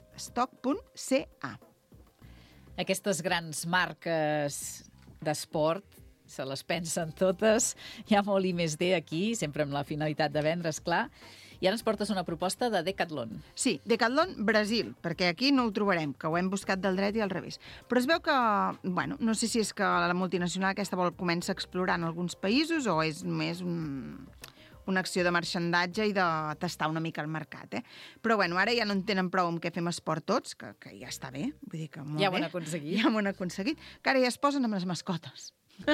ca. Aquestes grans marques d'esport se les pensen totes. Hi ha molt I més D aquí, sempre amb la finalitat de vendre, esclar. I ara ens portes una proposta de Decathlon. Sí, Decathlon Brasil, perquè aquí no ho trobarem, que ho hem buscat del dret i al revés. Però es veu que, bueno, no sé si és que la multinacional aquesta vol començar a explorar en alguns països o és només un, una acció de marxandatge i de tastar una mica el mercat, eh? Però, bueno, ara ja no en tenen prou amb què fem esport tots, que, que ja està bé, vull dir que molt Ja ho bé. han aconseguit. Ja ho han aconseguit, que ara ja es posen amb les mascotes.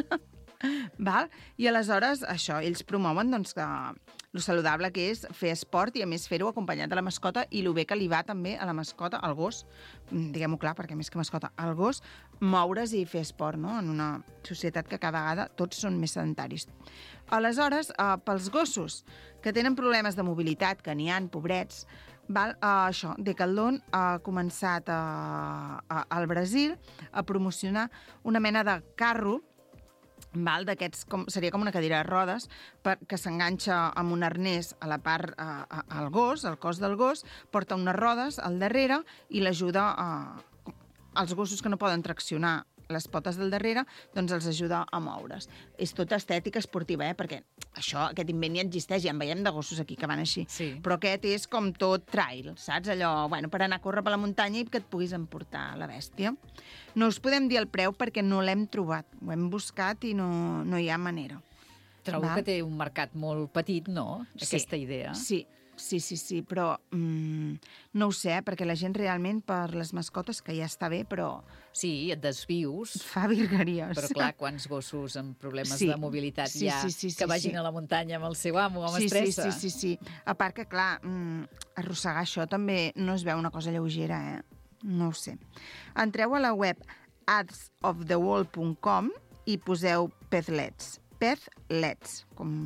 Val? I aleshores, això, ells promouen doncs, que lo saludable que és fer esport i, a més, fer-ho acompanyat de la mascota i lo bé que li va també a la mascota, al gos, diguem-ho clar, perquè més que mascota, al gos, moure's i fer esport, no?, en una societat que cada vegada tots són més sedentaris. Aleshores, eh, pels gossos que tenen problemes de mobilitat, que n'hi ha, pobrets, val? Eh, això, Decathlon ha començat a, a, al Brasil a promocionar una mena de carro, val, d'aquests, com, seria com una cadira de rodes, per, que s'enganxa amb un arnès a la part, a, a, al gos, al cos del gos, porta unes rodes al darrere i l'ajuda a... als gossos que no poden traccionar les potes del darrere, doncs els ajuda a moure's. És tota estètica esportiva, eh? Perquè això, aquest invent ja existeix, ja en veiem de gossos aquí que van així. Sí. Però aquest és com tot trail, saps? Allò, bueno, per anar a córrer per la muntanya i que et puguis emportar la bèstia. No us podem dir el preu perquè no l'hem trobat. Ho hem buscat i no, no hi ha manera. Trobo Val? que té un mercat molt petit, no?, aquesta idea. Sí, sí, sí, sí, però mm, no ho sé, perquè la gent realment per les mascotes, que ja està bé, però... Sí, et desvius. Fa virgueries. Però clar, quants gossos amb problemes Sí. de mobilitat Sí, hi ha sí, sí, sí, que vagin sí. a la muntanya amb el seu amo, amb sí, estressa? Sí, sí, sí, sí. A part que, clar, mm, arrossegar això també no es veu una cosa lleugera, eh? No ho sé. Entreu a la web ads of the world punt com i poseu Pethlets. Pethlets, com...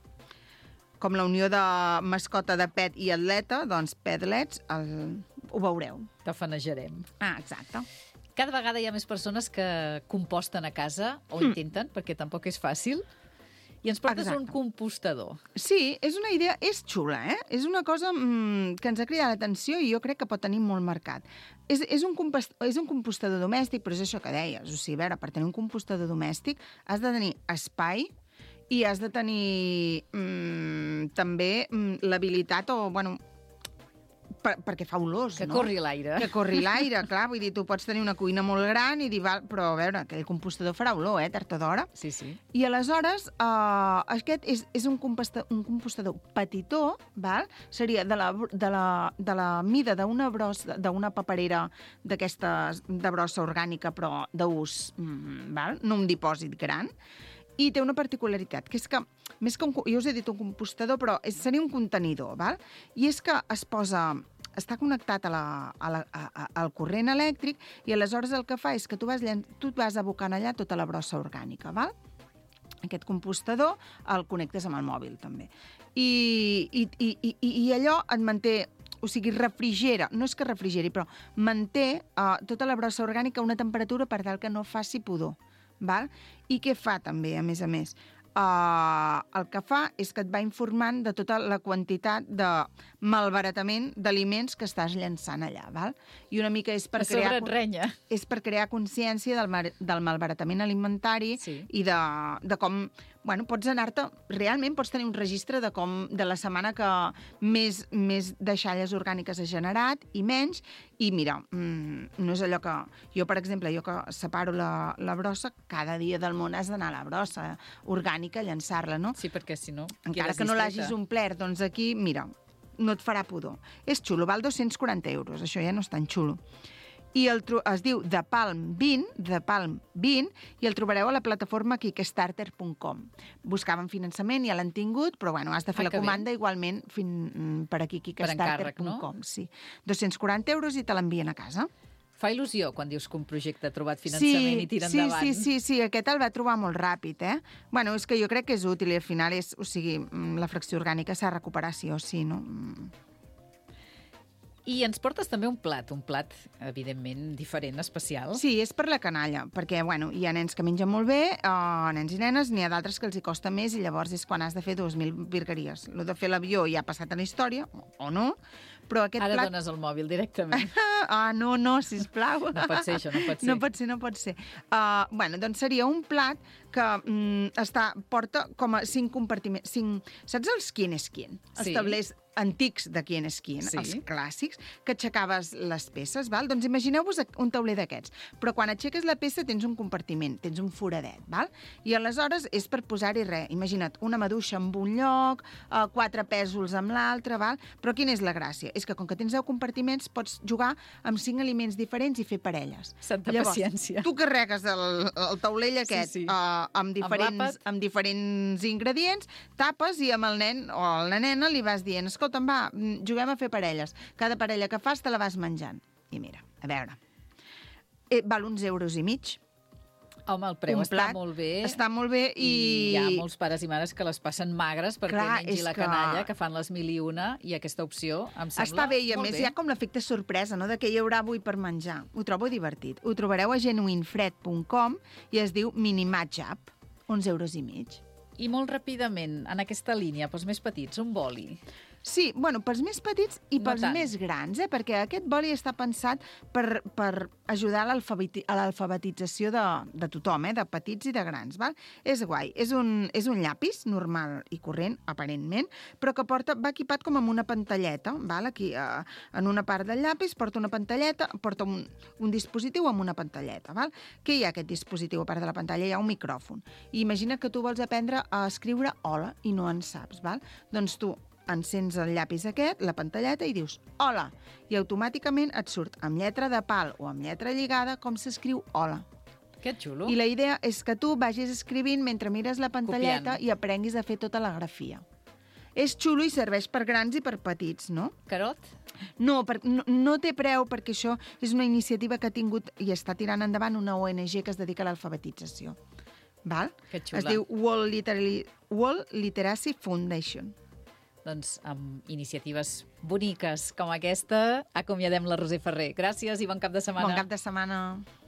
com la unió de mascota de pet i atleta, doncs Pethlets, el... ho veureu. Tafanejarem. Ah, exacte. Cada vegada hi ha més persones que composten a casa, o Mm. intenten, perquè tampoc és fàcil, i ens portes Exacte. un compostador. Sí, és una idea, és xula, eh? És una cosa mm, que ens ha cridat l'atenció i jo crec que pot tenir molt mercat. És, és, un compost, és un compostador domèstic, però és això que deies. O sigui, a veure, per tenir un compostador domèstic has de tenir espai i has de tenir mm, també mm, l'habilitat o, bueno, per, perquè fa olors, Que no? corri l'aire. Que corri l'aire, clar. Vull dir, tu pots tenir una cuina molt gran i dir, val, però a veure, aquell compostador farà olor, eh, tard o d'hora. Sí, sí. I aleshores, eh, aquest és, és un, compostador, un compostador petitó, val? Seria de la, de la, de la mida d'una brossa, d'una paperera d'aquestes de brossa orgànica, però d'ús, mm, val? No un dipòsit gran. I té una particularitat, que és que, més que un, jo us he dit un compostador, però és, seria un contenidor, val? I és que es posa, està connectat a la, a la, a, a, al corrent elèctric i aleshores el que fa és que tu vas, llen, tu vas abocant allà tota la brossa orgànica, val? Aquest compostador el connectes amb el mòbil, també. I, i, i, i, i allò et manté, o sigui, refrigera, no és que refrigeri, però manté uh, tota la brossa orgànica a una temperatura per tal que no faci pudor. Val? I què fa també, a més a més? Uh, el que fa és que et va informant de tota la quantitat de malbaratament d'aliments que estàs llançant allà, val? I una mica és per A sobre crear... et renya. És per crear consciència del, mar... del malbaratament alimentari Sí. i de, de com... Bueno, pots anar-te... Realment pots tenir un registre de com de la setmana que més, més deixalles orgàniques has generat i menys. I mira, mmm, no és allò que... Jo, per exemple, jo que separo la, la brossa, cada dia del món has d'anar a la brossa orgànica a llançar-la, no? Sí, perquè si no... Encara quedes que no distreta. l'hagis omplert, doncs aquí, mira, no et farà pudor. És xulo, val dos-cents quaranta euros, això ja no és tan xulo. I el tro- es diu The Palm vint, The Palm vint, i el trobareu a la plataforma kickstarter punt com. Buscaven finançament, ja l'han tingut, però bueno, has de fer Ah, la que bé. comanda igualment fin, per aquí, kickstarter punt com. encàrrec, no? Sí. dos-cents quaranta euros i te l'envien a casa. Fa il·lusió quan dius que un projecte ha trobat finançament sí, i tira sí, endavant. Sí, sí, sí, aquest el va trobar molt ràpid, eh? Bueno, és que jo crec que és útil i al final és, o sigui, la fracció orgànica s'ha de recuperar sí o sí, no? I ens portes també un plat, un plat, evidentment, diferent, especial. Sí, és per la canalla, perquè, bueno, hi ha nens que mengen molt bé, uh, nens i nenes, n'hi ha d'altres que els hi costa més i llavors és quan has de fer dos mil virgueries. Lo de fer l'avió ja ha passat a la història, o no, però aquest Ara plat... dones el mòbil directament. Ah, no, no, sisplau. No pot ser, això no pot ser. No pot ser, no pot ser. Uh, bueno, doncs seria un plat que mm, està, porta com a cinc compartiments. Cinc, saps els quin és quin? Sí. Els tablers antics de quin és quin, Sí. els clàssics, que aixecaves les peces, val? Doncs imagineu-vos un tauler d'aquests. Però quan aixeques la peça tens un compartiment, tens un foradet, val? I aleshores és per posar-hi res. Imagina't, una maduixa en un lloc, uh, quatre pèsols amb l'altre, val? Però quina és la gràcia? És que com que tens deu compartiments pots jugar amb cinc aliments diferents i fer parelles. Santa Llavors, paciència. tu carregues el, el taulell aquest Sí, sí. Uh, amb, diferents, l'àpat. amb diferents ingredients, tapes i amb el nen o la nena li vas dient escolta'm, va, juguem a fer parelles. Cada parella que fas te la vas menjant. I mira, a veure, eh, val uns euros i mig. Home, el preu Un està plat molt bé. Està molt bé i... I hi ha molts pares i mares que les passen magres perquè Clar, mengi és la que- canalla, que fan les mil i una, i aquesta opció em sembla Està bé, i a molt més bé. hi ha com l'efecte sorpresa, no?, de què hi haurà avui per menjar. Ho trobo divertit. Ho trobareu a genuinefred punt com i es diu Mini Match Up, uns euros i mig. I molt ràpidament, en aquesta línia, pels més petits, un boli. Sí, bueno, pels més petits i No pels tant. més grans, eh? Perquè aquest boli està pensat per, per ajudar a l'alfabeti- a l'alfabetització de, de tothom, eh? De petits i de grans, val? És guai. És un, és un llapis normal i corrent, aparentment, però que porta, va equipat com amb una pantalleta, val? Aquí, eh, en una part del llapis, porta una pantalleta, porta un, un dispositiu amb una pantalleta, val? Què hi ha aquest dispositiu a part de la pantalla? Hi ha un micròfon. I imagina que tu vols aprendre a escriure hola i no en saps, val? Doncs tu encens el llapis aquest, la pantalleta, i dius hola, i automàticament et surt amb lletra de pal o amb lletra lligada com s'escriu hola. Que xulo. I la idea és que tu vagis escrivint mentre mires la pantalleta Copiant. i aprenguis a fer tota la grafia. És xulo i serveix per grans i per petits, no? Carot? No, per, no, no té preu perquè això és una iniciativa que ha tingut i està tirant endavant una O N G que es dedica a l'alfabetització. Val? Que xula. Es diu World, Literary, World Literacy Foundation. Doncs amb iniciatives boniques com aquesta, acomiadem la Roser Ferrer. Gràcies i bon cap de setmana. Bon cap de setmana.